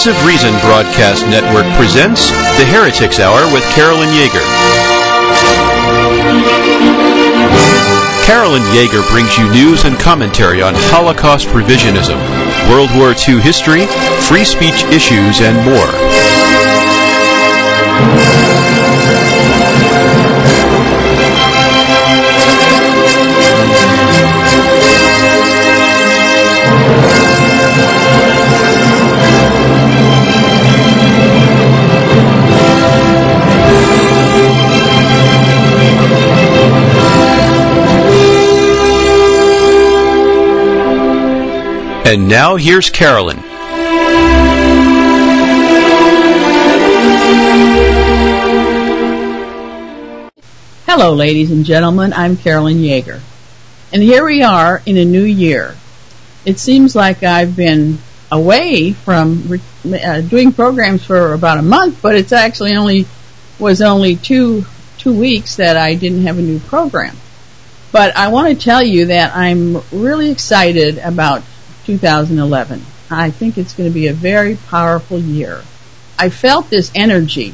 Voice of Reason Broadcast Network presents The Heretics Hour with Carolyn Yeager. Carolyn Yeager brings you news and commentary on Holocaust revisionism, World War II history, free speech issues, and more. And now here's Carolyn. Hello, ladies and gentlemen. I'm Carolyn Yeager. And here we are in a new year. It seems like I've been away from doing programs for about a month, but it's actually only two weeks that I didn't have a new program. But I want to tell you that I'm really excited about 2011. I think it's going to be a very powerful year. I felt this energy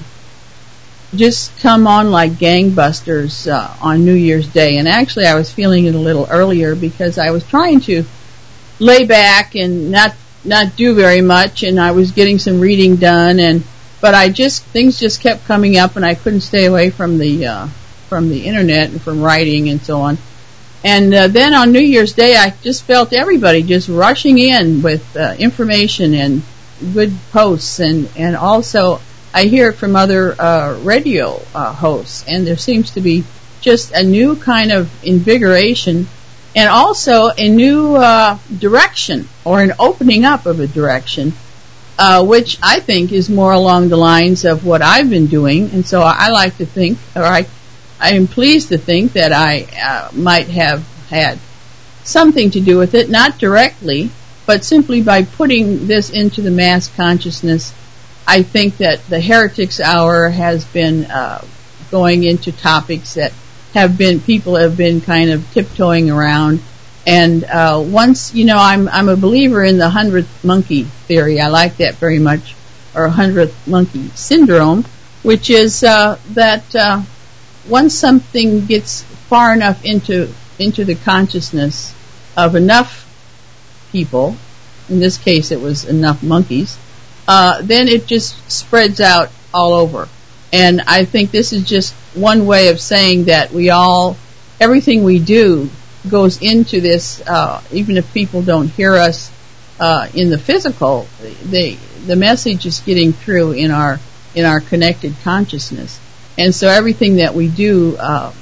just come on like gangbusters on New Year's Day, and actually I was feeling it a little earlier because I was trying to lay back and not do very much, and I was getting some reading done, but things just kept coming up, and I couldn't stay away from the internet and from writing and so on. And then on New Year's Day, I just felt everybody just rushing in with information and good posts, and also I hear it from other radio hosts, and there seems to be just a new kind of invigoration and also a new direction or an opening up of a direction, which I think is more along the lines of what I've been doing. And so I like to think, or I am pleased to think that I might have had something to do with it, not directly, but simply by putting this into the mass consciousness. I think that the Heretics Hour has been going into topics that people have been kind of tiptoeing around. And once, I'm a believer in the 100th monkey theory. I like that very much, or 100th monkey syndrome, which is that once something gets far enough into the consciousness of enough people, in this case it was enough monkeys, then it just spreads out all over. And I think this is just one way of saying that everything we do goes into this, even if people don't hear us in the physical, the message is getting through in our connected consciousness. And so everything that we do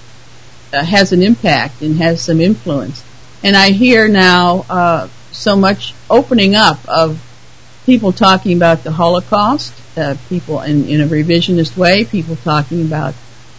has an impact and has some influence. And I hear now so much opening up of people talking about the Holocaust, people in a revisionist way, people talking about,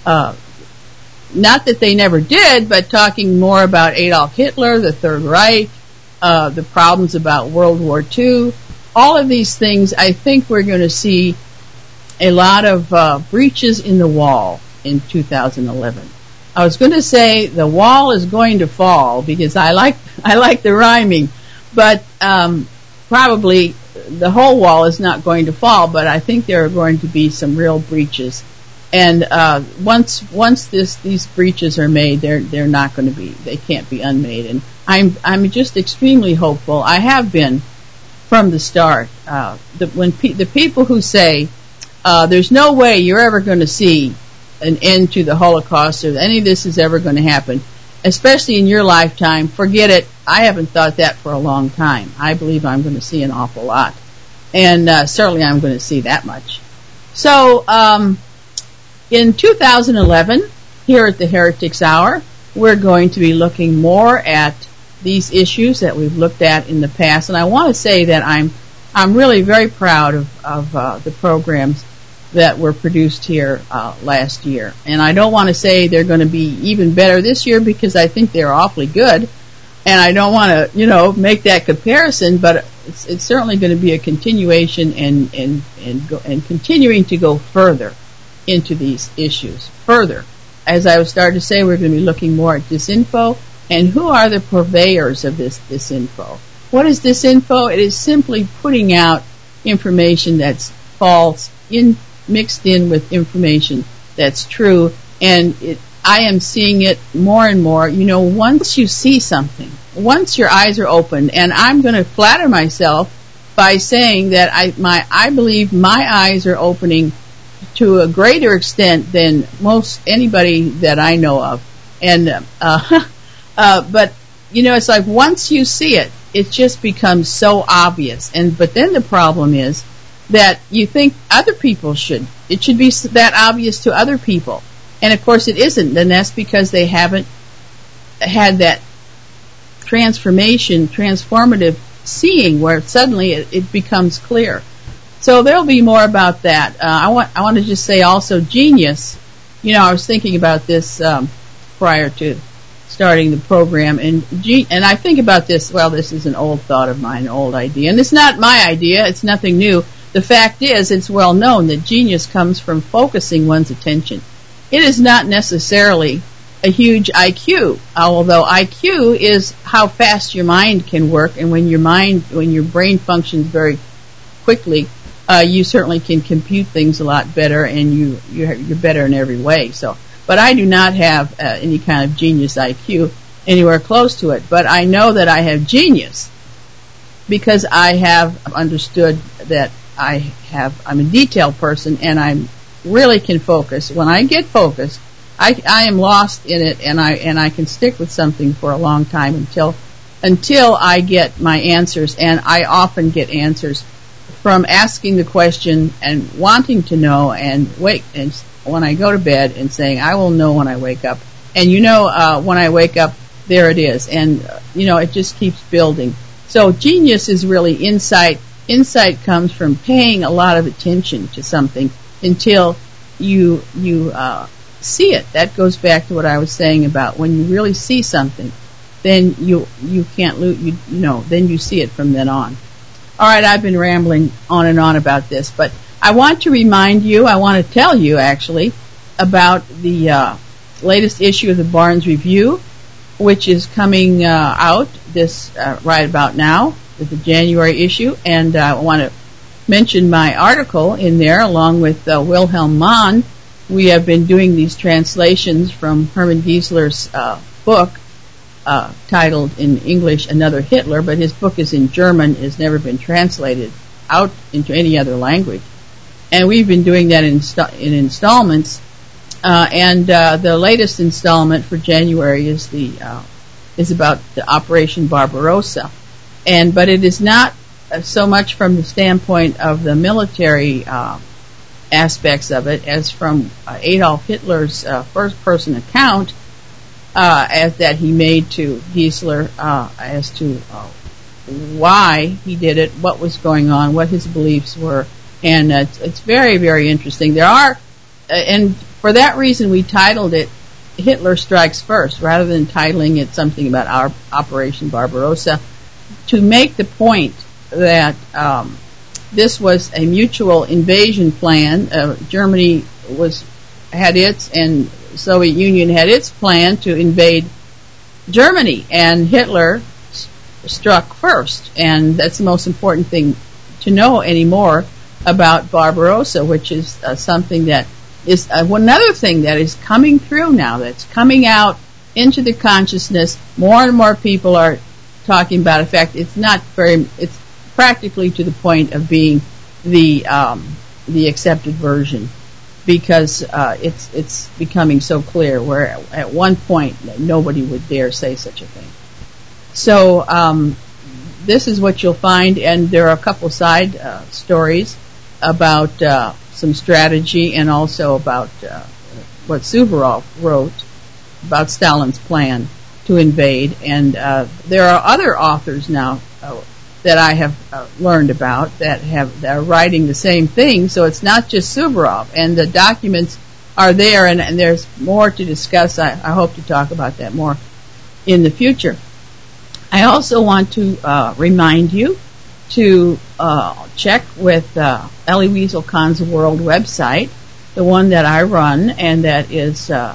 not that they never did, but talking more about Adolf Hitler, the Third Reich, the problems about World War II. All of these things, I think we're going to see a lot of breaches in the wall in 2011. I was going to say the wall is going to fall because I like the rhyming, but probably the whole wall is not going to fall. But I think there are going to be some real breaches, and once these breaches are made, they're not going to be. They can't be unmade. And I'm just extremely hopeful. I have been from the start. The people who say there's no way you're ever going to see an end to the Holocaust or any of this is ever going to happen, especially in your lifetime, forget it. I haven't thought that for a long time. I believe I'm going to see an awful lot. And certainly I'm going to see that much. So in 2011, here at the Heretics Hour, we're going to be looking more at these issues that we've looked at in the past. And I want to say that I'm really very proud of the programs that were produced here last year. And I don't want to say they're going to be even better this year because I think they're awfully good. And I don't want to, make that comparison, but it's certainly going to be a continuation and continuing to go further into these issues. Further, as I was starting to say, we're going to be looking more at disinfo and who are the purveyors of this disinfo. What is disinfo? It is simply putting out information that's false mixed in with information that's true, and I am seeing it more and more. Once you see something, once your eyes are open, and I'm going to flatter myself by saying that I believe my eyes are opening to a greater extent than most anybody that I know of. And but it's like once you see it, it just becomes so obvious. But then the problem is that you think other people it should be that obvious to other people, and of course it isn't. And that's because they haven't had that transformative seeing where suddenly it becomes clear. So there'll be more about that. I want to just say also genius. I was thinking about this prior to starting the program, and I think about this. Well, this is an old thought of mine, an old idea, and it's not my idea. It's nothing new. The fact is, it's well known that genius comes from focusing one's attention. It is not necessarily a huge IQ, although IQ is how fast your mind can work, and when your brain functions very quickly, you certainly can compute things a lot better, and you're better in every way. But I do not have any kind of genius IQ anywhere close to it. But I know that I have genius because I have understood that I'm a detail person, and I really can focus. When I get focused, I am lost in it, and I can stick with something for a long time until I get my answers, and I often get answers from asking the question and wanting to know, and when I go to bed and saying I will know when I wake up, and when I wake up, there it is, and it just keeps building. So genius is really insight. Insight comes from paying a lot of attention to something until you see it. That goes back to what I was saying about when you really see something, then you can't lose. Then you see it from then on. All right, I've been rambling on and on about this, but I want to remind you. I want to tell you actually about the latest issue of the Barnes Review, which is coming out this right about now, with the January issue, and I want to mention my article in there along with Wilhelm Mann. We have been doing these translations from Hermann Giesler's book titled in English Another Hitler, but his book is in German, has never been translated out into any other language. And we've been doing that in installments. And the latest installment for January is about the Operation Barbarossa. But it is not so much from the standpoint of the military aspects of it as from Adolf Hitler's first-person account as that he made to Giesler as to why he did it, what was going on, what his beliefs were, and it's very, very interesting. And for that reason, we titled it Hitler Strikes First, rather than titling it something about our Operation Barbarossa, to make the point that this was a mutual invasion plan. Germany had its, and the Soviet Union had its plan to invade Germany, and Hitler struck first. And that's the most important thing to know anymore about Barbarossa, which is something that is another thing that is coming through now, that's coming out into the consciousness. More and more people are talking about. In fact, it's practically to the point of being the accepted version, because it's becoming so clear, where at one point nobody would dare say such a thing. So this is what you'll find, and there are a couple side stories about some strategy, and also about what Suvorov wrote about Stalin's plan to invade. And there are other authors now that I have learned about that are writing the same thing. So it's not just Suvorov, and the documents are there, and there's more to discuss. I hope to talk about that more in the future. I also want to remind you to check with Elie Wiesel Kahn's World website, the one that I run, and that is at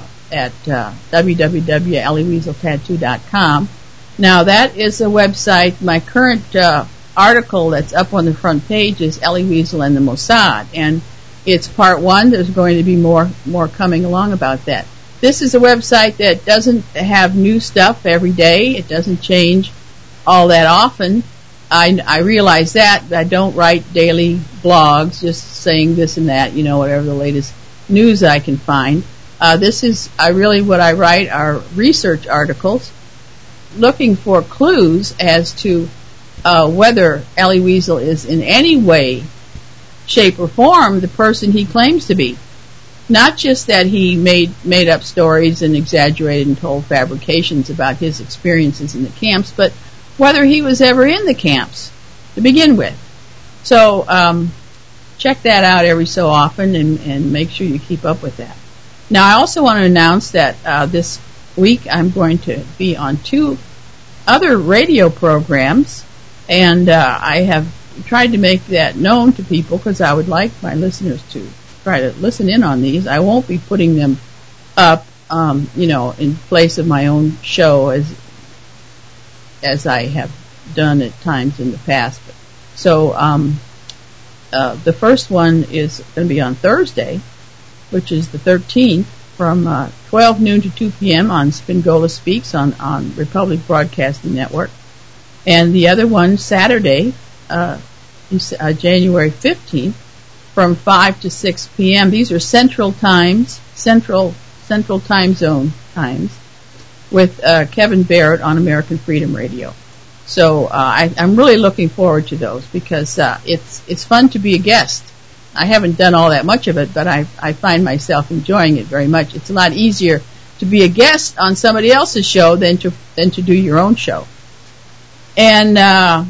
www.eliewieseltattoo.com. Now, that is a website. My current article that's up on the front page is Elie Wiesel and the Mossad, and it's part one. There's going to be more coming along about that. This is a website that doesn't have new stuff every day. It doesn't change all that often. I realize that, but I don't write daily blogs just saying this and that, whatever the latest news I can find. This is really what I write are research articles looking for clues as to whether Elie Wiesel is in any way, shape, or form the person he claims to be. Not just that he made up stories and exaggerated and told fabrications about his experiences in the camps, but whether he was ever in the camps to begin with. So check that out every so often and make sure you keep up with that. Now, I also want to announce that this week I'm going to be on 2 other radio programs, and I have tried to make that known to people because I would like my listeners to try to listen in on these. I won't be putting them up, in place of my own show as I have done at times in the past. So the first one is going to be on Thursday, which is the 13th, from 12 noon to 2 p.m. on Spingola Speaks on Republic Broadcasting Network. And the other one, Saturday, January 15th, from 5 to 6 p.m. These are Central Time Zone times, with Kevin Barrett on American Freedom Radio. So I'm really looking forward to those because it's fun to be a guest. I haven't done all that much of it, but I find myself enjoying it very much. It's a lot easier to be a guest on somebody else's show than to do your own show. And now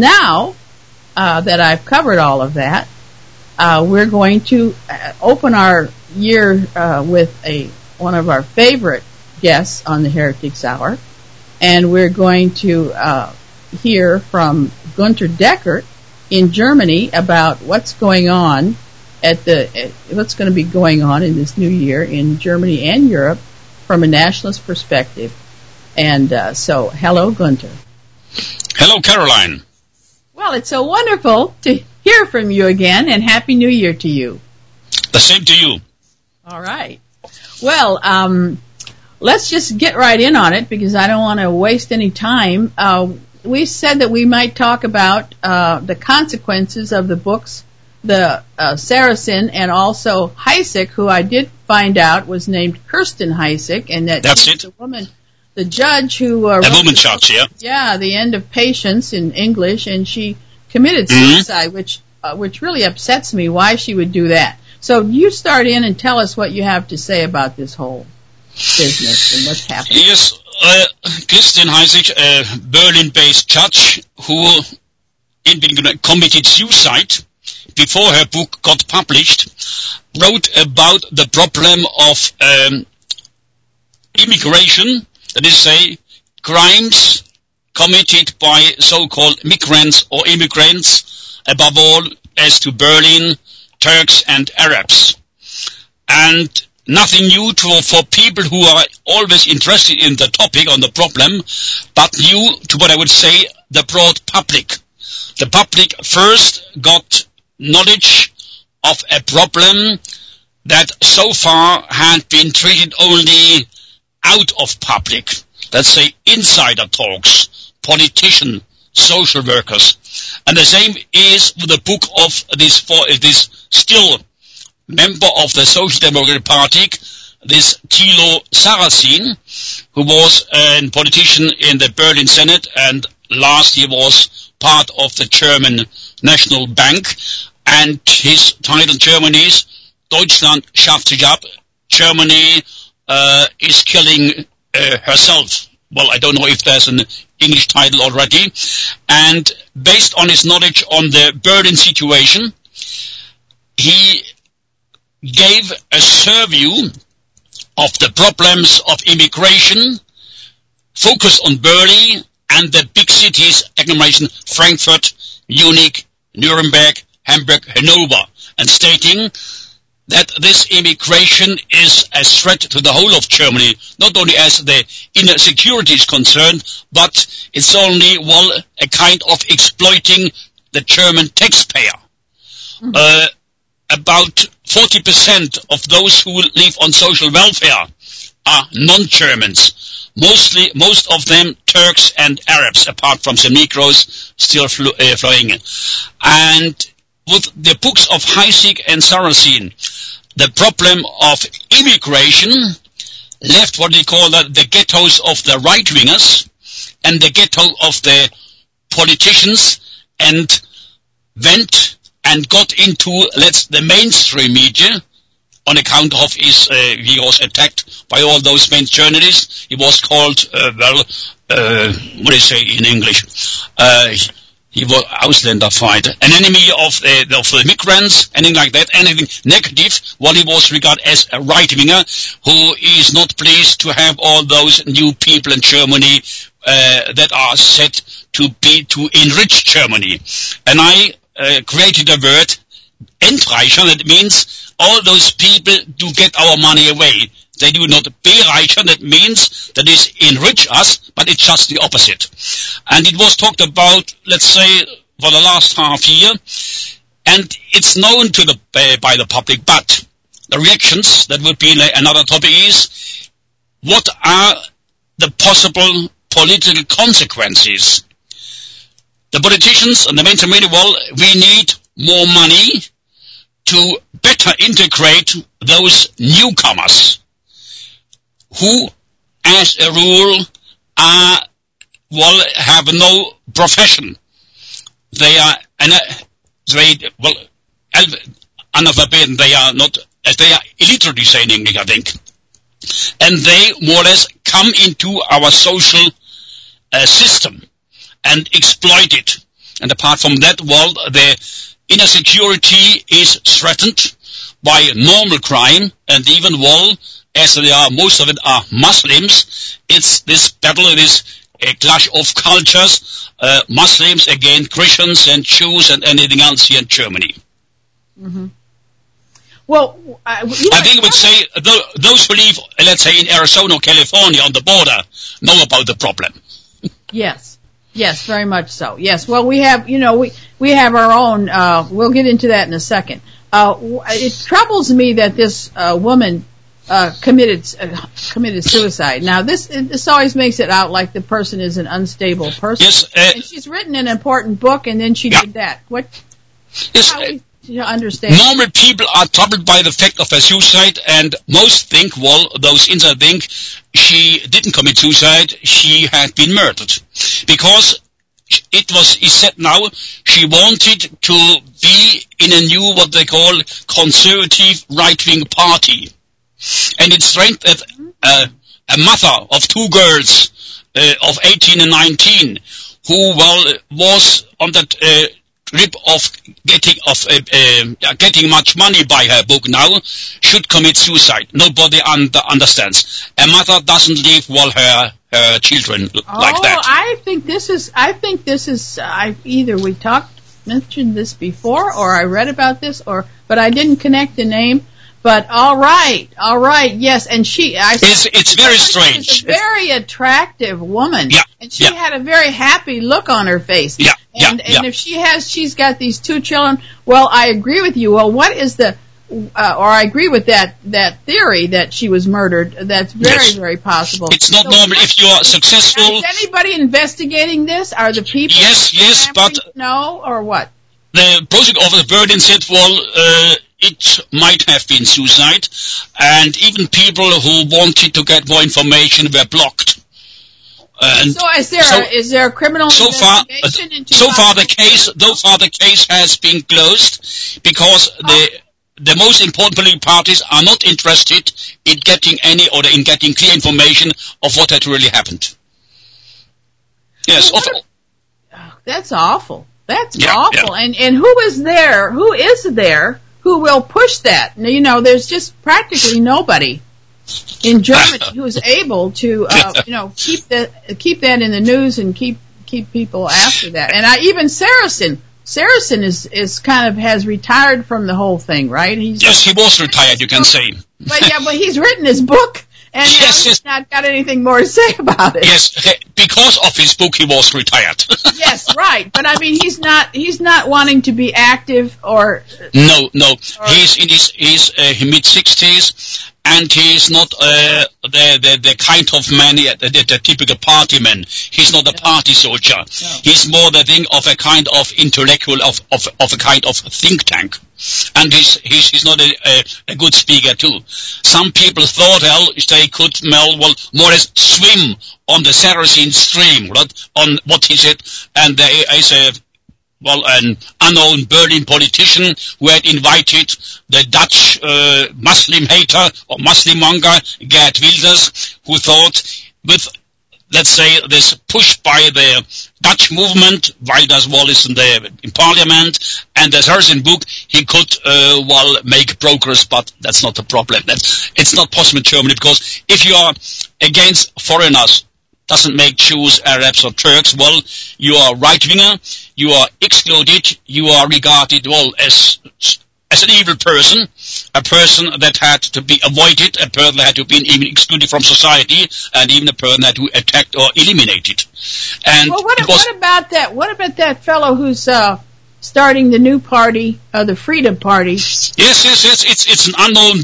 that I've covered all of that, we're going to open our year with one of our favorite guests on the Heretics Hour, and we're going to hear from Gunter Deckert in Germany about what's going on what's going to be going on in this new year in Germany and Europe from a nationalist perspective. And so, hello, Gunter. Hello, Caroline. Well, it's so wonderful to hear from you again, and Happy New Year to you. The same to you. All right. Well, let's just get right in on it because I don't want to waste any time. We said that we might talk about the consequences of the books, the Saracen, and also Heisek, who I did find out was named Kirsten Heisek, and that's the woman, the judge who the woman judge, yeah. Yeah, The End of Patience in English, and she committed suicide, which really upsets me. Why she would do that? So you start in and tell us what you have to say about this whole business and what's happening. Yes. Kirsten Heisek, a Berlin-based judge who committed suicide before her book got published, wrote about the problem of immigration, that is, say, crimes committed by so-called migrants or immigrants, above all as to Berlin, Turks and Arabs. And nothing new for people who are always interested in the topic, on the problem, but new to what I would say the broad public. The public first got knowledge of a problem that so far had been treated only out of public. Let's say insider talks, politicians, social workers. And the same is with the book of this still member of the Social Democratic Party, this Thilo Sarrazin, who was a politician in the Berlin Senate and last year was part of the German National Bank, and his title in Germany is Deutschland schafft sich ab. Germany is killing herself. Well, I don't know if there's an English title already. And based on his knowledge on the Berlin situation, he gave a survey of the problems of immigration, focused on Berlin and the big cities, agglomeration, Frankfurt, Munich, Nuremberg, Hamburg, Hanover, and stating that this immigration is a threat to the whole of Germany, not only as the inner security is concerned, but it's only, a kind of exploiting the German taxpayer. About 40% of those who live on social welfare are non-Germans. Most of them Turks and Arabs, apart from some Negroes still flying. And with the books of Heisig and Sarrazin, the problem of immigration left what they call the ghettos of the right-wingers and the ghetto of the politicians, and went and got into the mainstream media on account of he was attacked by all those main journalists. He was called, what do you say in English? He was Ausländerfighter, an enemy of the migrants, anything like that, anything negative, while he was regarded as a right-winger who is not pleased to have all those new people in Germany that are set to enrich Germany. And I created a word, Entreicher, that means all those people do get our money away. They do not bereichern, that means that is enrich us, but it's just the opposite. And it was talked about, let's say, for the last half year, and it's known to by the public, but the reactions, that would be another topic, is what are the possible political consequences? The politicians and the mainstream media, we need more money to better integrate those newcomers who, as a rule, have no profession. They are analphabet. They are illiterate, you say in English, I think. And they more or less come into our social system and exploit it. And apart from that, the inner security is threatened by normal crime, and even as they are, most of it are Muslims. It's this battle, a clash of cultures, Muslims against Christians and Jews and anything else here in Germany. Mm-hmm. Well, I think I would say those who live, let's say, in Arizona or California on the border know about the problem. Yes, very much so. Yes, well, we have, we have our own, we'll get into that in a second. It troubles me that this woman committed suicide. Now, this always makes it out like the person is an unstable person. Yes, and she's written an important book, and then she did that. How do you understand? Normal people are troubled by the fact of a suicide, and most think, those inside think she didn't commit suicide, she had been murdered. Because he said now, she wanted to be in a new, what they call, conservative right-wing party. And it's strange that a mother of two girls of 18 and 19, who was on that trip of getting much money by her book now, should commit suicide. Nobody understands. A mother doesn't leave her children like that. I think this is. Either we mentioned this before, or I read about this, but I didn't connect the name. But all right, yes, and it's very strange. She's a very attractive woman, and she had a very happy look on her face. And if she's got these two children, I agree with you. Well, what is I agree with that theory that she was murdered. That's very, very possible. It's not normal if you are successful. Is anybody investigating this? Are the people? Yes, but no, or what? The prosecutor of the Berlin said, it might have been suicide, and even people who wanted to get more information were blocked. So is there a criminal investigation? So far the case has been closed because the most important political parties are not interested in getting getting clear information of what had really happened. Yes, that's awful. That's awful. Yeah. And who is there? Who will push that? There's just practically nobody in Germany who is able to, keep that in the news and keep people after that. And even Sarrazin Saracen is kind of has retired from the whole thing, right? Yes, he was retired, you can say. But he's written his book, and he's not got anything more to say about it. Yes, because of his book, he was retired. Yes, right. But I mean, he's not wanting to be active or. No. He's in his mid-60s, and he's not the kind of man, the typical party man. He's not a party soldier. No. He's more the thing of a kind of intellectual, of a kind of think tank. And he's not a good speaker too. Some people thought they could more or less swim on the Saracen stream, right? On what he said, and there is an unknown Berlin politician who had invited the Dutch Muslim hater or Muslim monger Geert Wilders, who thought with, let's say, this push by the Dutch movement, Wilders was in parliament, and the Saracen book, he could, make progress, but that's not the problem. It's not possible in Germany, because if you are against foreigners, doesn't make Jews, Arabs, or Turks, you are right-winger, you are excluded, you are regarded, as an evil person, a person that had to be avoided, a person that had to be even excluded from society, and even a person that who attacked or eliminated. And what about that? What about that fellow who's starting the new party, the Freedom Party? Yes. It's an unknown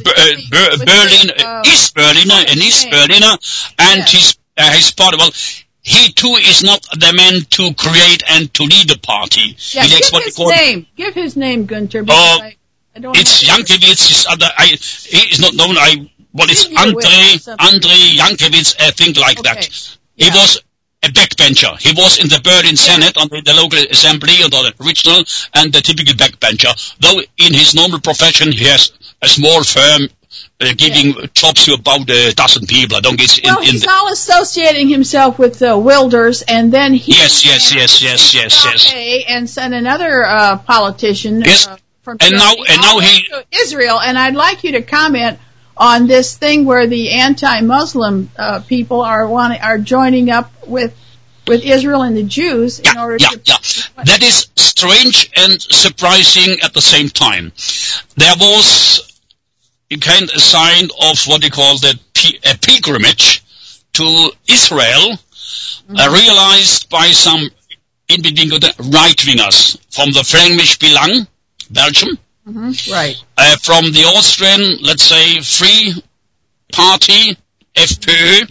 East Berliner, and his party. He too is not the man to create and to lead the party. Yeah, give his name, Günther. It's Jankiewicz. He is not known. It's Andrei Jankiewicz, a thing like that. He was a backbencher. He was in the Berlin Senate, under the local assembly, or the regional, and the typical backbencher. Though in his normal profession, he has a small firm giving jobs to about a dozen people. He's all associating himself with Wilders, and then he yes. And another politician. Yes. From and now he to Israel, and I'd like you to comment on this thing where the anti-Muslim people are joining up with Israel and the Jews in order to. That is strange and surprising at the same time. There was a kind of sign of what they call a pilgrimage to Israel, realized by some right-wingers from the Flemish Belang, Belgium, right? From the Austrian, let's say, Free Party, FPÖ,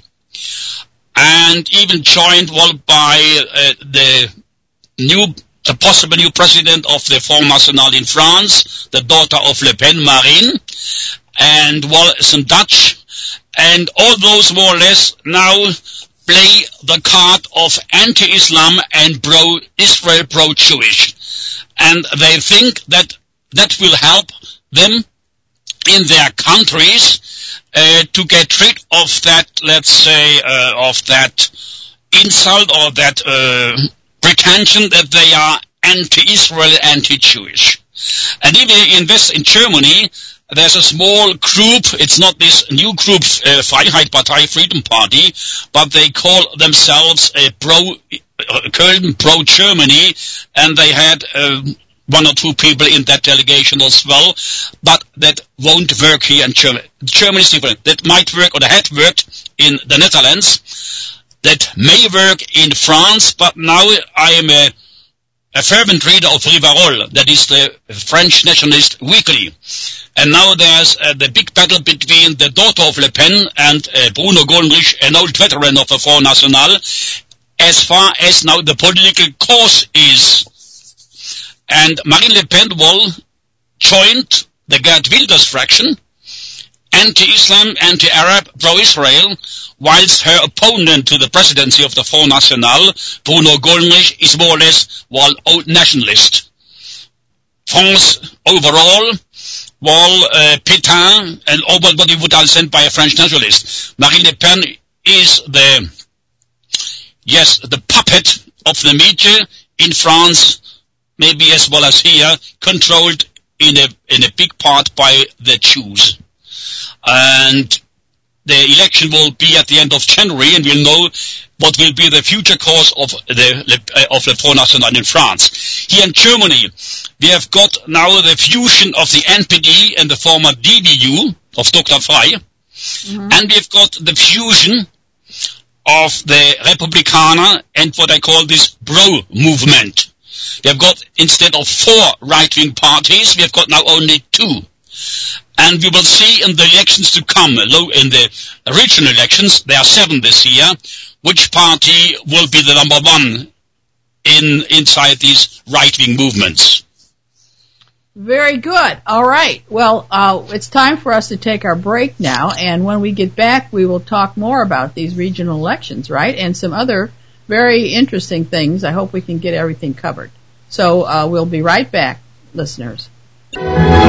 and even joined by the possible new president of the Front National in France, the daughter of Le Pen, Marine, and some Dutch, and all those more or less now play the card of anti-Islam and pro-Israel, pro-Jewish. And they think that will help them in their countries to get rid of that, let's say, of that insult or that pretension that they are anti-Israel, anti-Jewish. And even in Germany, there's a small group. It's not this new group, Freiheitpartei, Freedom Party, but they call themselves Köln pro-Germany, and they had one or two people in that delegation as well, but that won't work here in Germany. Germany is different. That might work, or that had worked in the Netherlands, that may work in France, but now I am a fervent reader of Rivarol, that is the French nationalist weekly. And now there's the big battle between the daughter of Le Pen and Bruno Gollnisch, an old veteran of the Front National, as far as now the political cause is. And Marine Le Pen joined the Geert Wilders fraction, anti-Islam, anti-Arab, pro-Israel, whilst her opponent to the presidency of the Front National, Bruno Gollnisch, is more or less old nationalist. France overall, Pétain, and what he would have sent by a French nationalist. Marine Le Pen is the puppet of the media in France, maybe as well as here, controlled in a big part by the Jews. And the election will be at the end of January, and we'll know what will be the future course of the Front National in France. Here in Germany, we have got now the fusion of the NPD and the former DBU of Dr. Frey, and we've got the fusion of the Republikaner and what I call this Bro movement. We have got, instead of 4 right-wing parties, we have got now only 2. And we will see in the elections to come, in the regional elections, there are 7 this year, which party will be the number 1 inside these right-wing movements. Very good. All right. Well, it's time for us to take our break now, and when we get back, we will talk more about these regional elections, right, and some other very interesting things. I hope we can get everything covered. So we'll be right back, listeners. We'll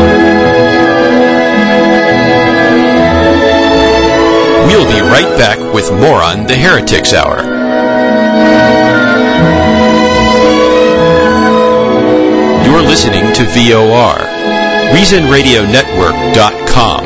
be right back with more on the Heretics Hour. You're listening to VOR, ReasonRadioNetwork.com.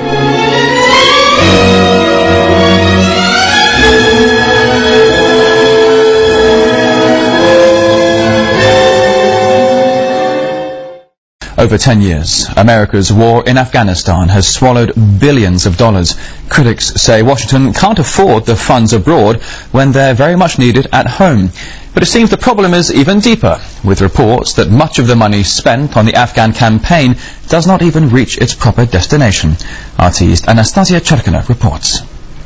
Over 10 years, America's war in Afghanistan has swallowed billions of dollars. Critics say Washington can't afford the funds abroad when they're very much needed at home. But it seems the problem is even deeper, with reports that much of the money spent on the Afghan campaign does not even reach its proper destination. RT's Anastasia Cherkina reports.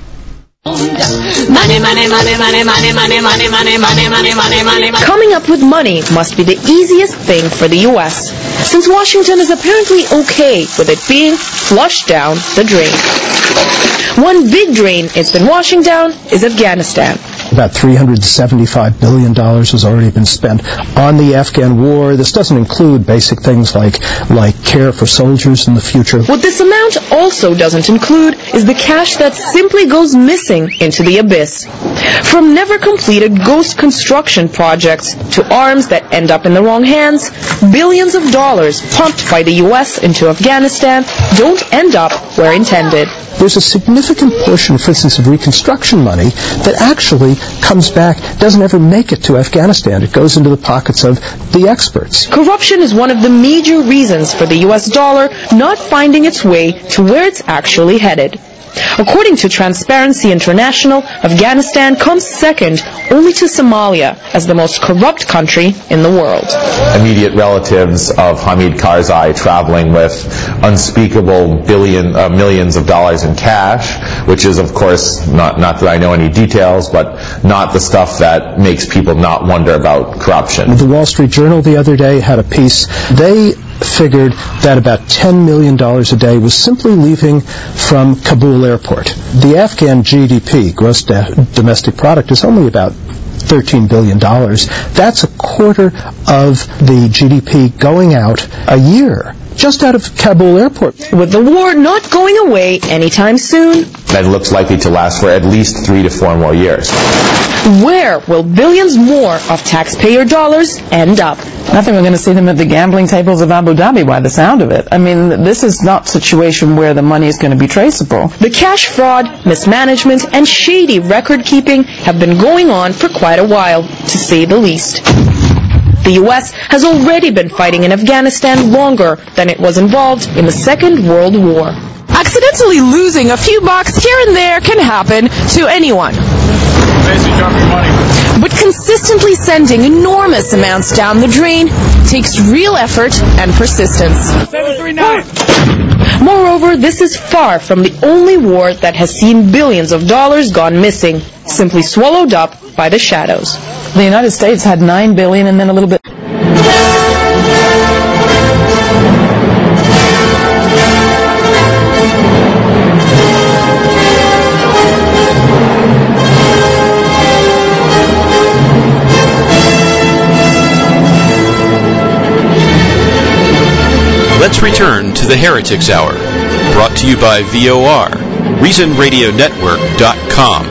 Money, money, money, money, money, money, money, money, money, money, money, money. Coming up with money must be the easiest thing for the U.S., since Washington is apparently okay with it being flushed down the drain. One big drain it's been washing down is Afghanistan. About $375 billion has already been spent on the Afghan war. This doesn't include basic things like care for soldiers in the future. What this amount also doesn't include is the cash that simply goes missing into the abyss. From never completed ghost construction projects to arms that end up in the wrong hands, billions of dollars pumped by the U.S. into Afghanistan don't end up where intended. There's a significant portion, for instance, of reconstruction money that actually comes back, doesn't ever make it to Afghanistan. It goes into the pockets of the experts. Corruption is one of the major reasons for the U.S. dollar not finding its way to where it's actually headed. According to Transparency International, Afghanistan comes second only to Somalia as the most corrupt country in the world. Immediate relatives of Hamid Karzai traveling with unspeakable millions of dollars in cash, which is, of course, not that I know any details, but not the stuff that makes people not wonder about corruption. The Wall Street Journal the other day had a piece. They figured that about $10 million a day was simply leaving from Kabul airport. The Afghan GDP, gross domestic product, is only about $13 billion. That's a quarter of the GDP going out a year, just out of Kabul airport. With the war not going away anytime soon, that looks likely to last for at least 3 to 4 more years. Where will billions more of taxpayer dollars end up? I think we're going to see them at the gambling tables of Abu Dhabi by the sound of it. I mean, this is not a situation where the money is going to be traceable. The cash fraud, mismanagement, and shady record-keeping have been going on for quite a while, to say the least. The U.S. has already been fighting in Afghanistan longer than it was involved in the Second World War. Accidentally losing a few bucks here and there can happen to anyone. But consistently sending enormous amounts down the drain takes real effort and persistence. 739. Moreover, this is far from the only war that has seen billions of dollars gone missing, simply swallowed up by the shadows. The United States had $9 billion and then a little bit. Let's return to the Heretics Hour, brought to you by VOR, ReasonRadioNetwork.com.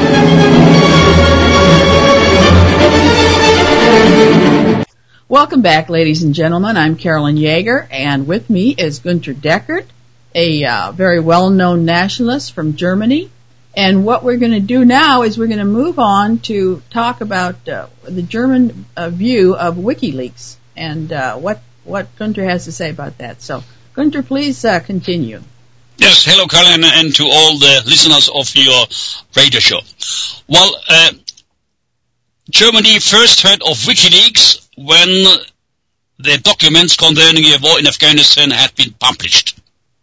Welcome back, ladies and gentlemen. I'm Carolyn Yeager, and with me is Günter Deckert, a very well-known nationalist from Germany. And what we're going to do now is we're going to move on to talk about the German view of WikiLeaks and what Gunther has to say about that. So, Gunther, please continue. Yes, hello, Colin, and to all the listeners of your radio show. Well, Germany first heard of WikiLeaks when the documents concerning the war in Afghanistan had been published.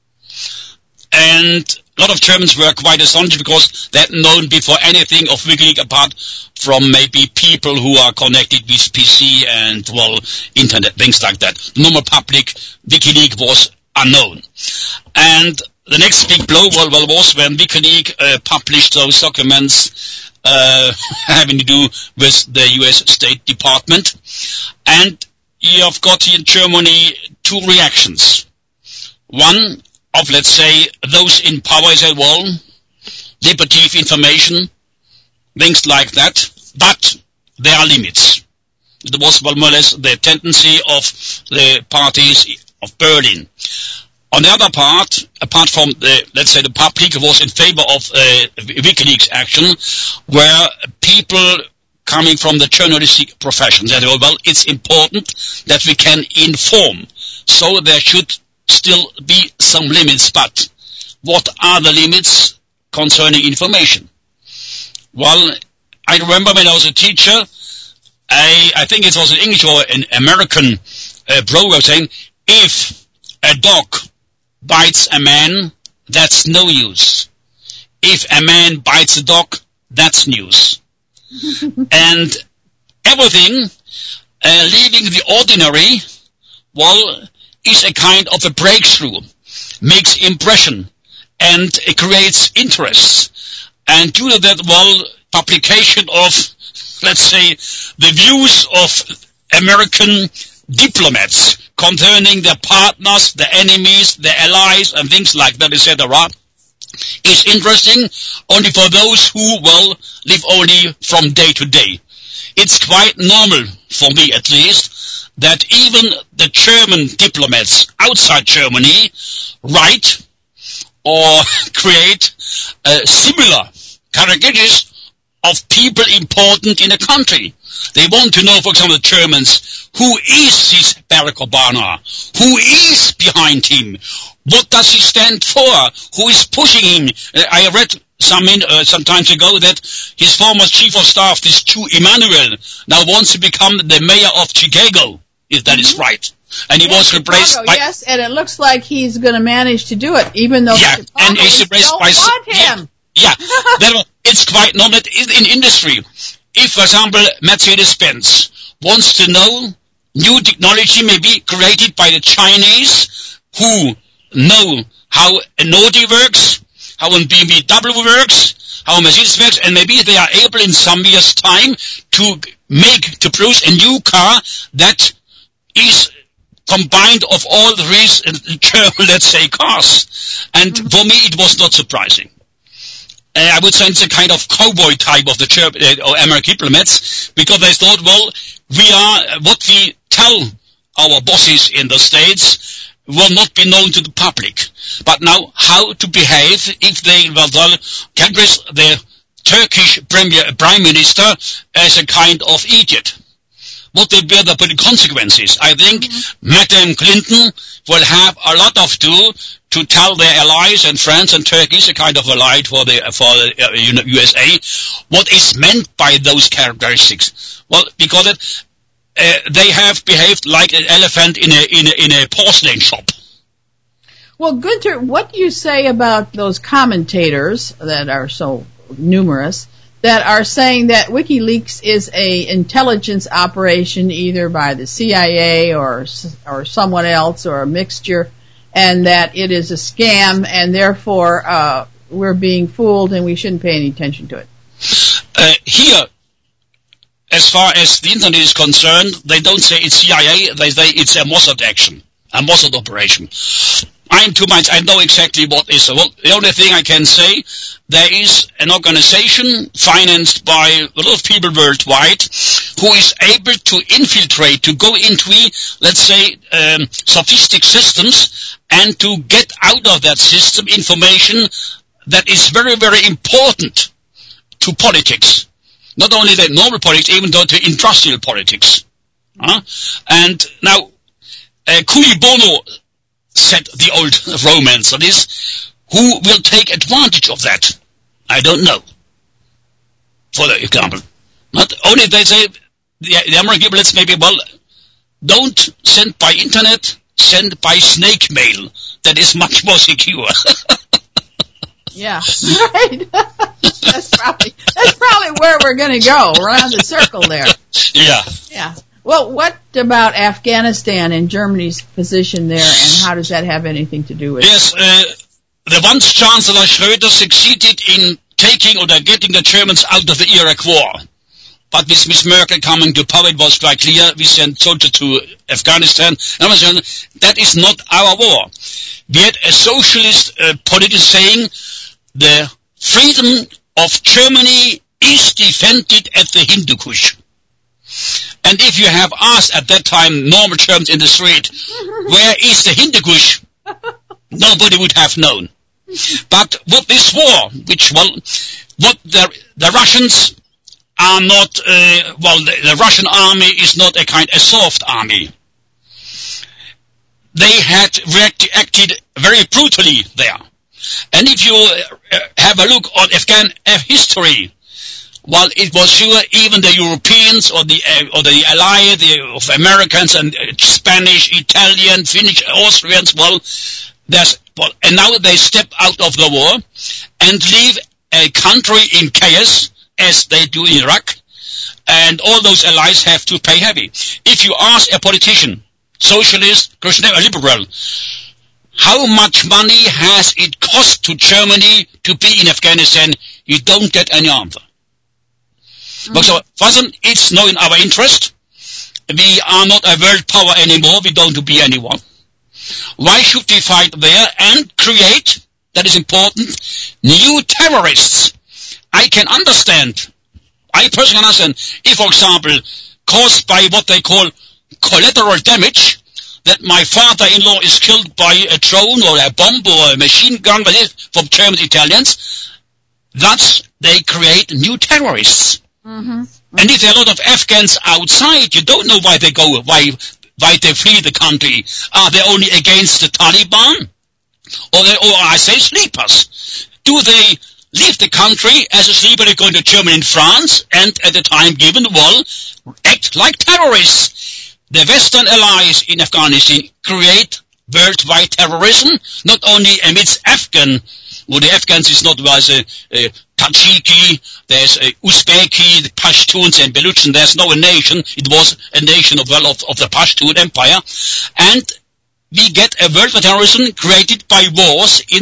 And a lot of Germans were quite astonished because they hadn't known before anything of WikiLeaks apart from maybe people who are connected with PC and, well, internet, things like that. Normal public WikiLeaks was unknown. And the next big blow was when WikiLeaks published those documents having to do with the US State Department. And you have got in Germany two reactions. One of, let's say, those in power said, well, liberty of information, things like that, but there are limits. It was more or less the tendency of the parties of Berlin. On the other part, apart from the, let's say, the public was in favor of WikiLeaks action, where people coming from the journalistic profession said, well, it's important that we can inform, so there should still be some limits, but what are the limits concerning information? Well, I remember when I was a teacher, I think it was an English or an American proverb saying, if a dog bites a man, that's no use. If a man bites a dog, that's news. And everything, leaving the ordinary, well, is a kind of a breakthrough, makes impression, and it creates interest. And due to that, well, publication of, let's say, the views of American diplomats concerning their partners, their enemies, their allies, and things like that, etc., is interesting only for those who, well, live only from day to day. It's quite normal, for me at least, that even the German diplomats outside Germany write or create similar caricatures of people important in a country. They want to know, for example, the Germans, who is this Barack Obama? Who is behind him? What does he stand for? Who is pushing him? I read some time ago that his former chief of staff, this Jew Emanuel, now wants to become the mayor of Chicago, if that is right. And he was replaced by... Yes, and it looks like he's going to manage to do it, even though and he's replaced by... want him. Yeah. It's quite normal in industry. If, for example, Mercedes-Benz wants to know new technology may be created by the Chinese who know how an Audi works, how a BMW works, how a Mercedes works, and maybe they are able in some years' time to produce a new car that is combined of all the German, let's say, cars. And for me, it was not surprising. I would say it's a kind of cowboy type of the German or American diplomats, because they thought, well, what we tell our bosses in the States will not be known to the public. But now, how to behave if they will address the Turkish Prime Minister as a kind of idiot? What will be the consequences? I think Madam Clinton will have a lot to tell their allies and friends, and Turkey is a kind of ally for the USA, what is meant by those characteristics. Well, because they have behaved like an elephant in a porcelain shop. Well, Gunther, what do you say about those commentators that are so numerous that are saying that WikiLeaks is a intelligence operation either by the CIA or someone else or a mixture, and that it is a scam, and therefore we're being fooled and we shouldn't pay any attention to it? Here, as far as the internet is concerned, they don't say it's CIA, they say it's a Mossad action, a Mossad operation. I'm 2 minds, I know exactly what is. Well, the only thing I can say, there is an organization financed by a lot of people worldwide who is able to infiltrate, to go into, let's say, sophistic systems and to get out of that system information that is very, very important to politics. Not only the normal politics, even though to industrial politics. And now, cui bono, said the old Romans. That is, who will take advantage of that? I don't know. For the example. Not only they say, the American people, let's maybe, well, don't send by internet, send by snake mail. That is much more secure. Yeah, right. That's probably where we're going to go, around the circle there. Yeah. Yeah. Well, what about Afghanistan and Germany's position there, and how does that have anything to do with it? Yes, the once Chancellor Schröder succeeded in taking or getting the Germans out of the Iraq War. But with Miss Merkel coming to power, it was quite clear we sent soldiers to Afghanistan. That is not our war. We had a socialist politician saying the freedom of Germany is defended at the Hindu Kush. And if you have asked at that time normal Germans in the street, where is the Hindu Kush? Nobody would have known. But with this war, what the Russians are not, the Russian army is not a soft army. They had acted very brutally there. And if you have a look on Afghan history, well, it was sure even the Europeans or the allies of Americans and Spanish, Italian, Finnish, Austrians, and now they step out of the war and leave a country in chaos, as they do in Iraq, and all those allies have to pay heavy. If you ask a politician, socialist, Christian, or liberal, how much money has it cost to Germany to be in Afghanistan, you don't get any answer. But so, first, it's not in our interest. We are not a world power anymore. We don't be anyone. Why should we fight there and create, that is important, new terrorists? I can understand, I personally understand, if, for example, caused by what they call collateral damage, that my father-in-law is killed by a drone or a bomb or a machine gun from German Italians, thus they create new terrorists. Mm-hmm. And if there are a lot of Afghans outside, you don't know why they go, why they flee the country. Are they only against the Taliban? Or I say sleepers? Do they leave the country as a sleeper, they're going to Germany and France, and at the time given, act like terrorists? The Western allies in Afghanistan create worldwide terrorism, not only amidst the Afghans is not was Tajiki, there's Uzbeki, the Pashtuns and Baluchistan. There's no nation. It was a nation of the Pashtun Empire, and we get a world of terrorism created by wars in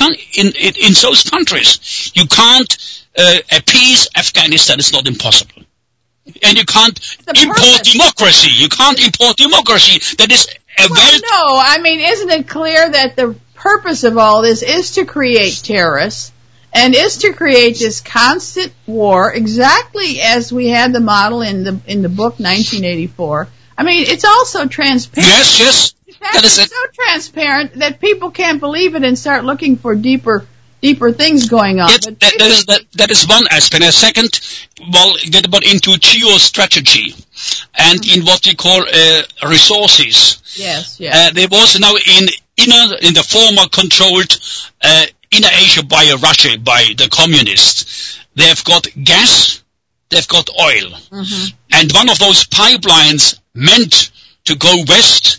those countries. You can't appease Afghanistan. It's not impossible. And you can't import democracy. You can't import democracy. That is a no, I mean, isn't it clear that the purpose of all this is to create terrorists and is to create this constant war, exactly as we had the model in the book 1984. I mean, it's also transparent. Yes. That is so transparent that people can't believe it and start looking for deeper things going on. That is one aspect. A second, get about into geostrategy and in what we call resources. Yes. There was now in the former controlled inner Asia by Russia, by the communists. They've got gas, they've got oil. Mm-hmm. And one of those pipelines meant to go west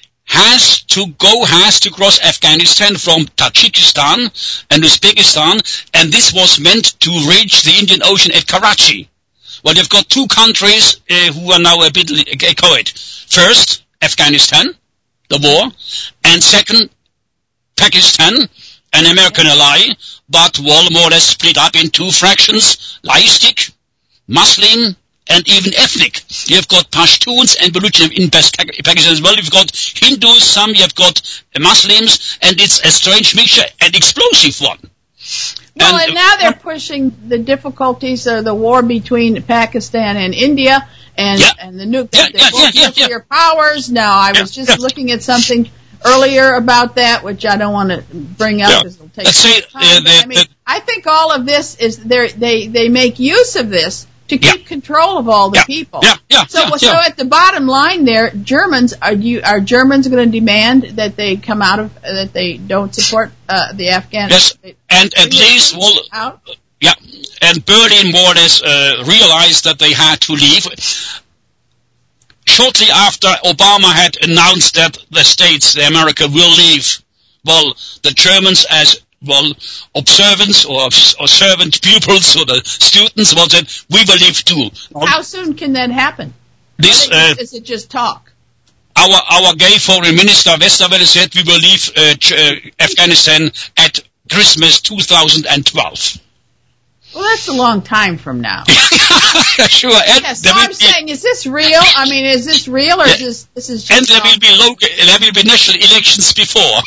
has to cross Afghanistan from Tajikistan and Uzbekistan, and this was meant to reach the Indian Ocean at Karachi. Well, you've got two countries who are now a bit echoed. First, Afghanistan, the war, and second, Pakistan, an American ally, but more or less split up in two fractions, laistic, Muslim, and even ethnic. You've got Pashtuns and Baluchis in Pakistan as well. You've got Hindus, you've got Muslims, and it's a strange mixture, an explosive one. Well, and now they're pushing the difficulties of the war between Pakistan and India and the nuclear powers. Now, I was just looking at something earlier about that, which I don't want to bring up because it'll take time. I think all of this is they make use of this to keep control of all the people. So at the bottom line there, Germans are Germans going to demand that they come out of that they don't support the Afghan? Yes, and at least and Berlin more or less realized that they had to leave. Shortly after Obama had announced that the America will leave, well, the Germans as observants or servant pupils or the students said, we will leave too. How soon can that happen? Is it just talk? Our gay foreign minister Westerwelle said we will leave Afghanistan at Christmas 2012. Well, that's a long time from now. Sure. And so I'm saying, is this real? I mean, is this real or is this just... And there will be national elections before.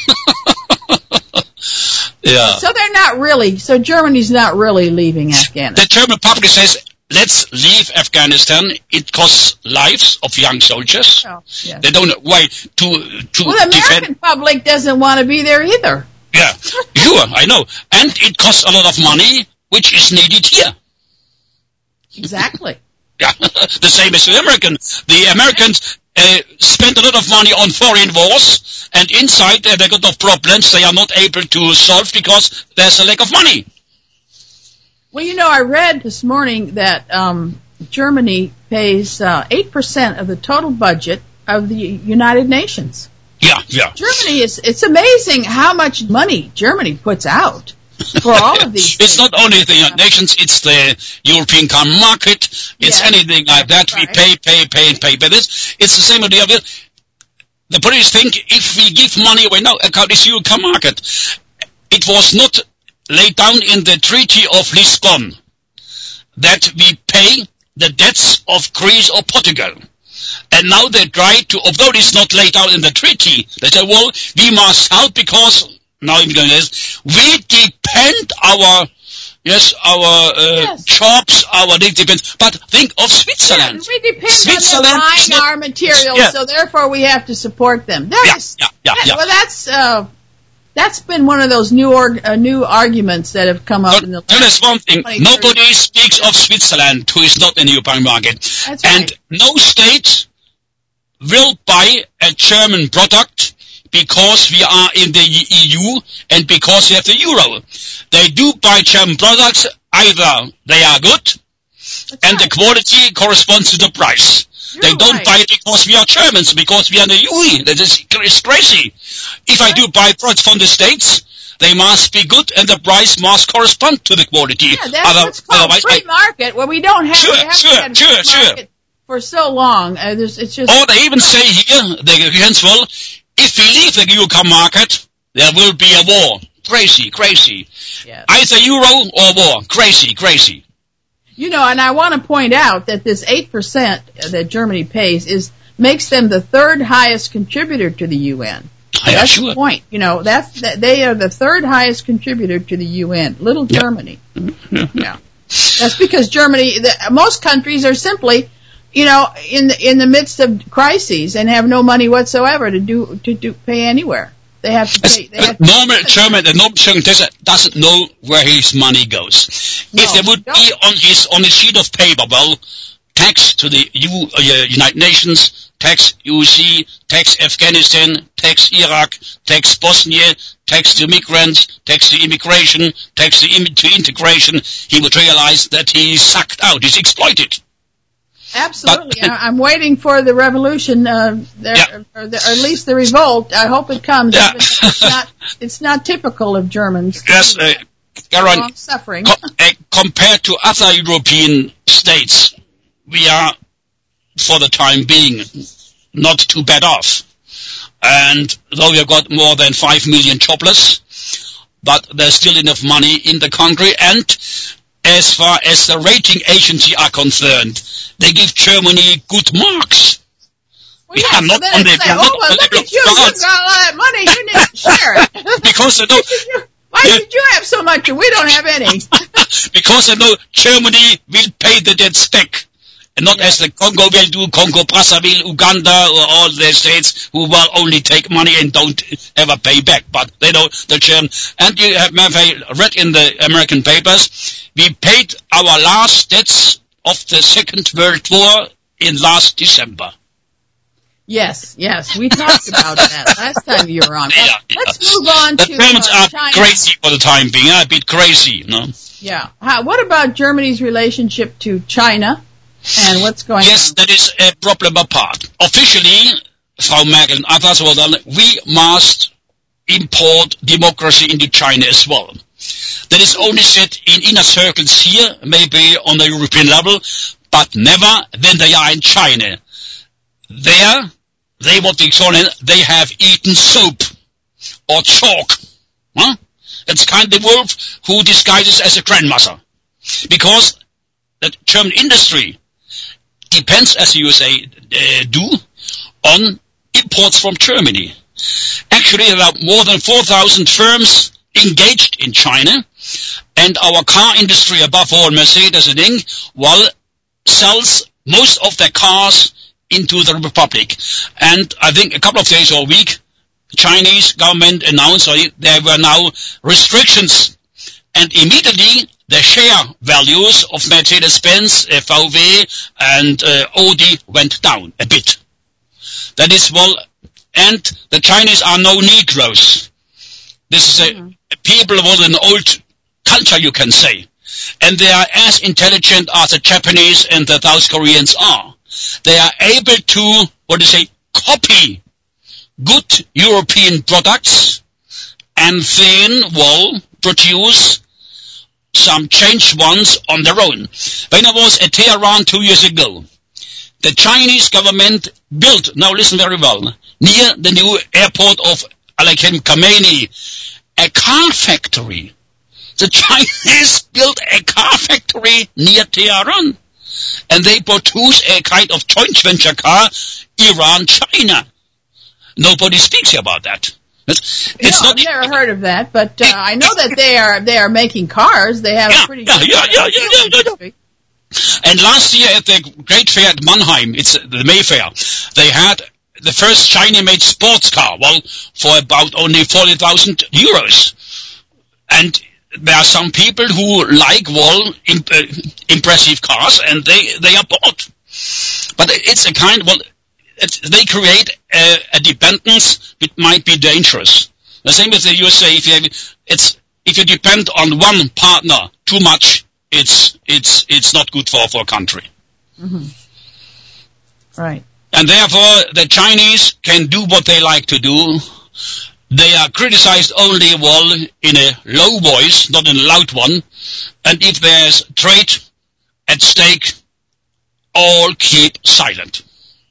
So they're not really, so Germany's not really leaving Afghanistan. The German public says, let's leave Afghanistan. It costs lives of young soldiers. Oh, yes. They don't know why to Well, the American public doesn't want to be there either. Yeah, sure, I know. And it costs a lot of money, which is needed here. Exactly. Yeah, the same as the Americans. The Americans spend a lot of money on foreign wars, and inside they got no problems they are not able to solve because there's a lack of money. Well, I read this morning that Germany pays 8% of the total budget of the United Nations. Yeah. Germany it's amazing how much money Germany puts out for all of these It's not only the United Nations, it's the European common market, it's anything like that. Right. We pay. But it's the same with the other. The British think if we give money away now, account this European market. It was not laid down in the Treaty of Lisbon that we pay the debts of Greece or Portugal. And now they try to, although it's not laid out in the treaty, they say, well, we must help because, now I'm going to this, we depend our jobs, our depends. But think of Switzerland. Yeah, we depend on them buying our materials, so therefore we have to support them. Well, that's been one of those new arguments that have come up in the last. There is one thing. Nobody speaks of Switzerland who is not in the European market. That's and right. No state will buy a German product because we are in the EU and because we have the euro. They do buy German products, either they are good and the quality corresponds to the price. They don't buy it because we are Germans, because we are in the EU. That is crazy. If I do buy products from the States, they must be good and the price must correspond to the quality. Yeah, that's what's called free market. Well, we don't have free market for so long. It's just. Or they even say here, well, if we leave the EU market, there will be a war. Crazy. Yes. Either euro or war. Crazy. And I want to point out that this 8% that Germany pays makes them the third highest contributor to the UN. That's the point. They are the third highest contributor to the UN. Little Germany. Yeah. That's because Germany, most countries are simply, in the midst of crises and have no money whatsoever to pay anywhere. They have to pay. Normal German doesn't know where his money goes. If there would be on his sheet of paper, well, tax to the United Nations, tax UC, tax Afghanistan, tax Iraq, tax Bosnia, tax to migrants, tax to immigration, tax to integration, he would realize that he's sucked out, he's exploited. Absolutely. I'm waiting for the revolution, or at least the revolt. I hope it comes. Yeah. It's not typical of Germans. Yes, Karen, suffering. Compared to other European states, we are, for the time being, not too bad off. And though we have got more than 5 million jobless, but there's still enough money in the country. And as far as the rating agency are concerned, they give Germany good marks. Well, yeah, we are not on the look at you, you've got all that money, you need to share it. Because they know, why did you have so much and we don't have any? Because they know Germany will pay the debts back. and not as the Congo will do, Congo, Brazzaville, Uganda, or all the states who will only take money and don't ever pay back. But they know the German. And you have read in the American papers, we paid our last debts of the Second World War in last December. Yes, we talked about that last time you were on. Let's move on to China. The Germans are China. crazy for the time being, a bit crazy, no? Yeah. What about Germany's relationship to China and what's going on? Yes, that is a problem apart. Officially, Frau Merkel and others, we must import democracy into China as well. That is only said in inner circles here, maybe on the European level, but never when they are in China. There, they have eaten soap or chalk. Huh? It's kind of the wolf who disguises as a grandmother. Because the German industry depends, as you say, do, on imports from Germany. Actually, there are more than 4,000 firms engaged in China, and our car industry, above all Mercedes and Inc., sells most of their cars into the Republic. And I think a couple of days or a week, Chinese government announced there were now restrictions, and immediately the share values of Mercedes-Benz, VW, and Audi went down a bit. That is, and the Chinese are no Negroes. This is a people with an old culture, you can say. And they are as intelligent as the Japanese and the South Koreans are. They are able to, copy good European products and then, produce some changed ones on their own. When I was at Tehran 2 years ago, the Chinese government built, now listen very well, near the new airport of Alekhine Khamenei, a car factory. The Chinese built a car factory near Tehran. And they produce a kind of joint venture car, Iran-China. Nobody speaks about that. I've never heard of that, but I know that they are making cars. They have a pretty good industry. And last year at the Great Fair at Mannheim, it's the Mayfair, they had the first China-made sports car, for about only 40,000 euros. And there are some people who like, impressive cars, and they are bought. But it's a kind, they create a dependence which might be dangerous. The same with the USA, if you depend on one partner too much, it's not good for a country. Mm-hmm. Right. And therefore, the Chinese can do what they like to do. They are criticized only, in a low voice, not in a loud one. And if there's trade at stake, all keep silent.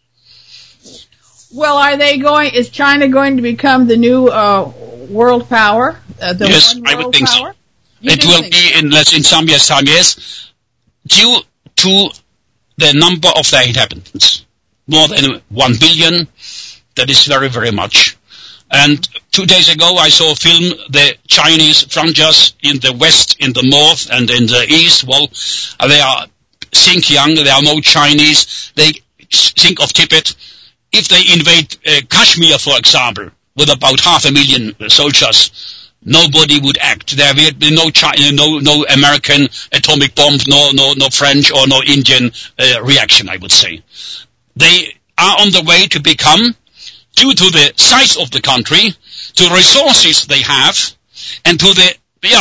Well, is China going to become the new world power? Yes, I would think so. It will be in some years' time, yes, due to the number of their inhabitants. More than 1 billion, that is very, very much. And 2 days ago I saw a film, the Chinese frontiers in the west, in the north, and in the east. They are Xinjiang, there are no Chinese. They think of Tibet. If they invade Kashmir, for example, with about 500,000 soldiers, nobody would act. There will be no China, no American atomic bomb, no French or no Indian reaction, I would say. They are on the way to become, due to the size of the country, to the resources they have, and to the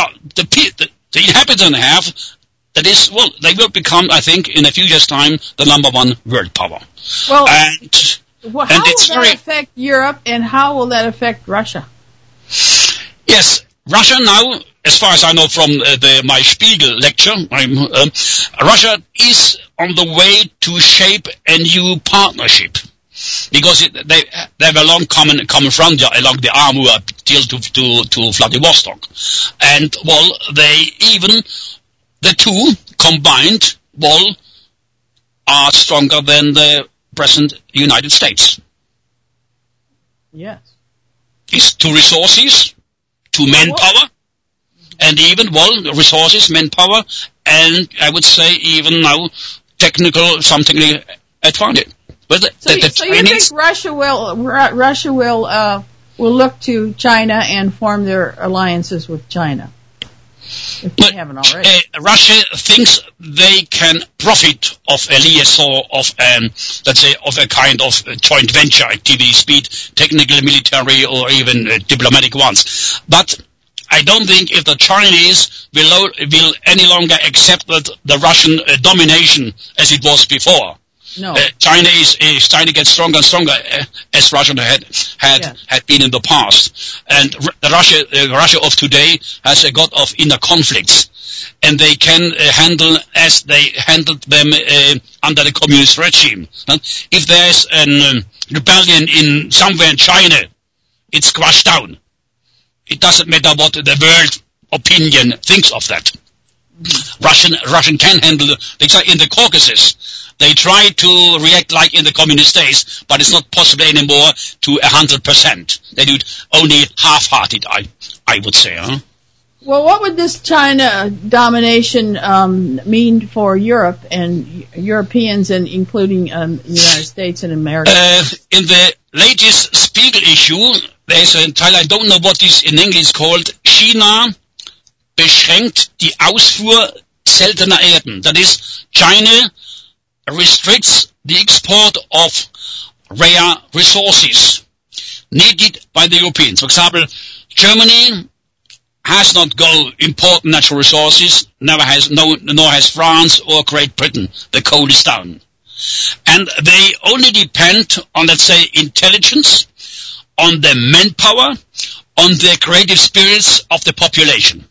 inhabitants have, that is, they will become, I think, in a few years' time, the number one world power. How will that affect Europe, and how will that affect Russia? Yes, Russia now, as far as I know from my Spiegel lecture, Russia is on the way to shape a new partnership. Because they have a long common frontier along the Amur till to Vladivostok. And, the two combined, are stronger than the present United States. Yes. It's to resources, to manpower, and even, resources, manpower, and I would say even now technical something advantage. But So you think Russia will look to China and form their alliances with China, if they haven't already? Russia thinks they can profit of a liaison of, let's say, of a kind of joint venture activities, be it technical, military, or even diplomatic ones. But I don't think if the Chinese will any longer accept the Russian domination as it was before. No. China is starting to get stronger and stronger, as Russia had been in the past. And the Russia of today has a lot of inner conflicts, and they can handle as they handled them under the communist regime. If there's a rebellion in somewhere in China, it's crushed down. It doesn't matter what the world opinion thinks of that. Russian can handle things like in the Caucasus. They try to react like in the communist days, but it's not possible anymore to 100%. They do it only half-hearted, I would say. Huh? Well, what would this China domination mean for Europe and Europeans, and including the United States and America? In the latest Spiegel issue, there's a title, I don't know what this in English called, China beschränkt die Ausfuhr seltener Erden. That is, China restricts the export of rare resources needed by the Europeans. For example, Germany has not got important natural resources, nor has France or Great Britain. The coal is down. And they only depend on, let's say, intelligence, on the manpower, on the creative spirits of the population.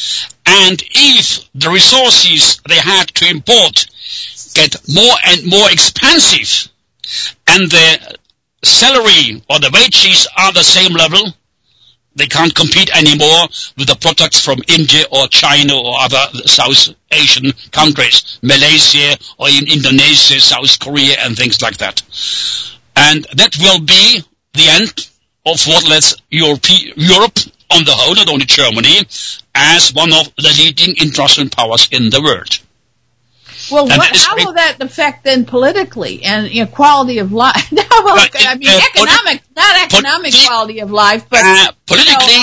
And if the resources they had to import get more and more expensive, and the salary or the wages are the same level, they can't compete anymore with the products from India or China or other South Asian countries, Malaysia or in Indonesia, South Korea, and things like that. And that will be the end of what lets Europe on the whole, not only Germany, as one of the leading industrial powers in the world. Well, how will that affect then politically and quality of life? Economic quality of life, but politically,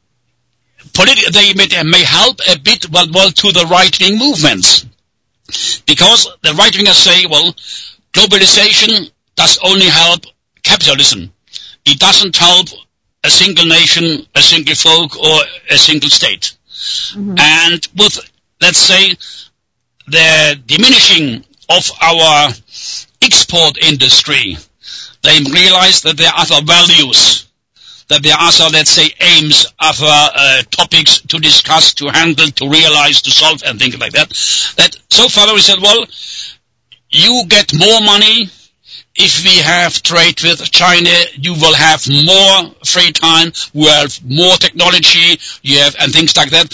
they may help a bit, well, to the right-wing movements, because the right-wingers say, well, globalization does only help capitalism. It doesn't help a single nation, a single folk, or a single state. Mm-hmm. And with, let's say, the diminishing of our export industry, they realize that there are other values, that there are other, let's say, aims, other topics to discuss, to handle, to realize, to solve, and things like that. That so far we said, well, you get more money if we have trade with China. You will have more free time, we have more technology, and things like that.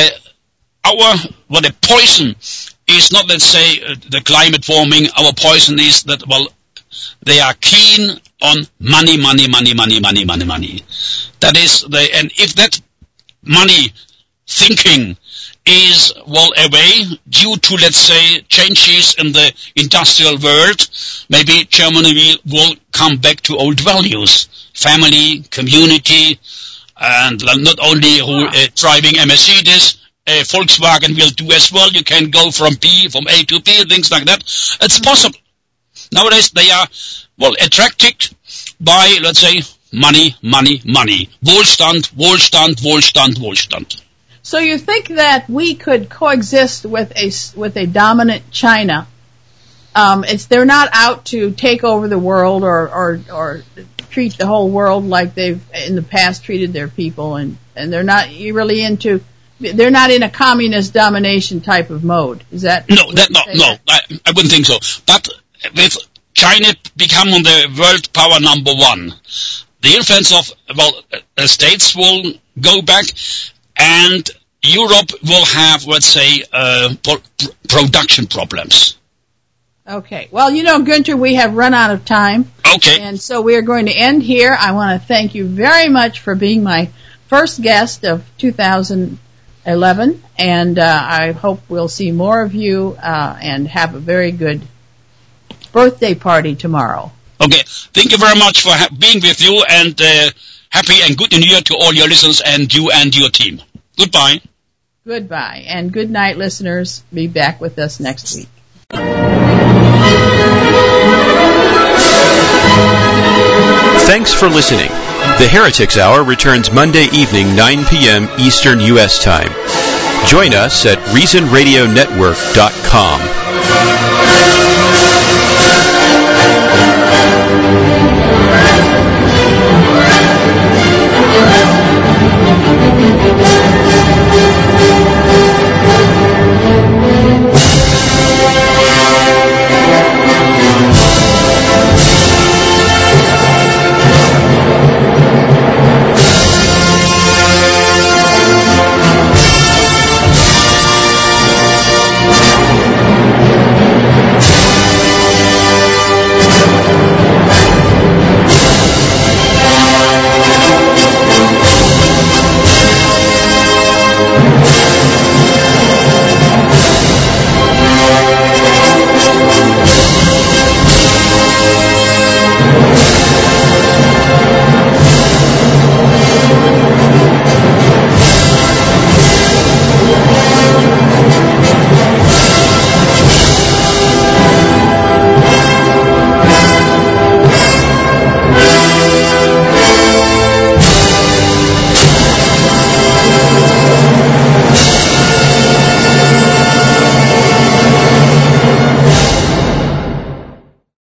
The poison is not, let's say, the climate warming. Our poison is that, well, they are keen on money. That is, and if that money thinking is, well, away due to, let's say, changes in the industrial world, maybe Germany will come back to old values, family, community, and not only driving a Mercedes. Volkswagen will do as well. You can go from A to B, things like that. It's possible. Nowadays they are, well, attracted by, let's say, money. Wohlstand. So you think that we could coexist with a dominant China? They're not out to take over the world or treat the whole world like they've in the past treated their people, and they're not really into. They're not in a communist domination type of mode. Is that? No, I wouldn't think so. But with China becoming the world power number one, the influence of, the states will go back, and Europe will have, let's say, production problems. Okay. Well, Günther, we have run out of time. Okay. And so we are going to end here. I want to thank you very much for being my first guest of 2011. 11, and I hope we'll see more of you and have a very good birthday party tomorrow. Okay, thank you very much for being with you, and happy and good New Year to all your listeners and you and your team. Goodbye. Goodbye, and good night, listeners. Be back with us next week. Thanks for listening. The Heretics Hour returns Monday evening, 9 p.m. Eastern U.S. Time. Join us at ReasonRadioNetwork.com.